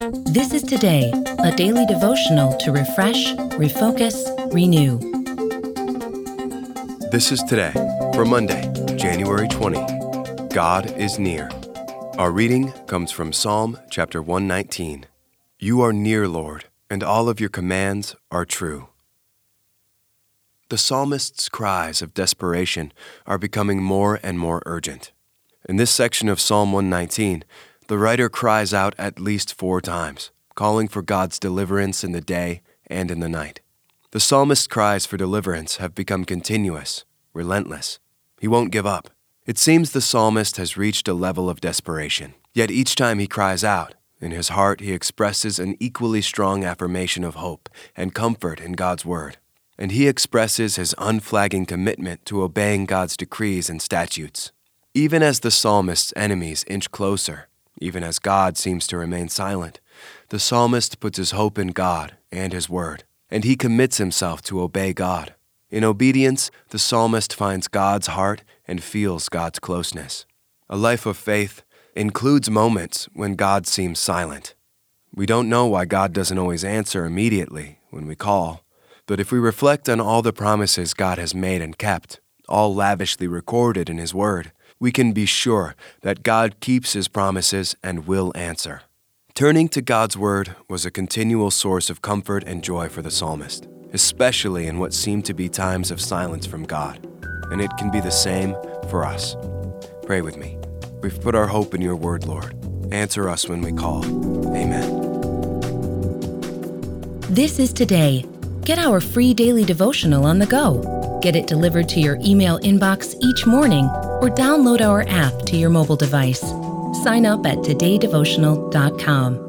This is Today, a daily devotional to refresh, refocus, renew. This is Today for Monday, January 20. God is near. Our reading comes from Psalm chapter 119. You are near, Lord, and all of your commands are true. The psalmist's cries of desperation are becoming more and more urgent. In this section of Psalm 119, the writer cries out at least 4 times, calling for God's deliverance in the day and in the night. The psalmist's cries for deliverance have become continuous, relentless. He won't give up. It seems the psalmist has reached a level of desperation. Yet each time he cries out, in his heart he expresses an equally strong affirmation of hope and comfort in God's word. And he expresses his unflagging commitment to obeying God's decrees and statutes. Even as the psalmist's enemies inch closer, even as God seems to remain silent, the psalmist puts his hope in God and his word, and he commits himself to obey God. In obedience, the psalmist finds God's heart and feels God's closeness. A life of faith includes moments when God seems silent. We don't know why God doesn't always answer immediately when we call, but if we reflect on all the promises God has made and kept, all lavishly recorded in His Word, we can be sure that God keeps His promises and will answer. Turning to God's Word was a continual source of comfort and joy for the psalmist, especially in what seemed to be times of silence from God. And it can be the same for us. Pray with me. We've put our hope in your word, Lord. Answer us when we call. Amen. This is Today. Get our free daily devotional on the go. Get it delivered to your email inbox each morning or download our app to your mobile device. Sign up at todaydevotional.com.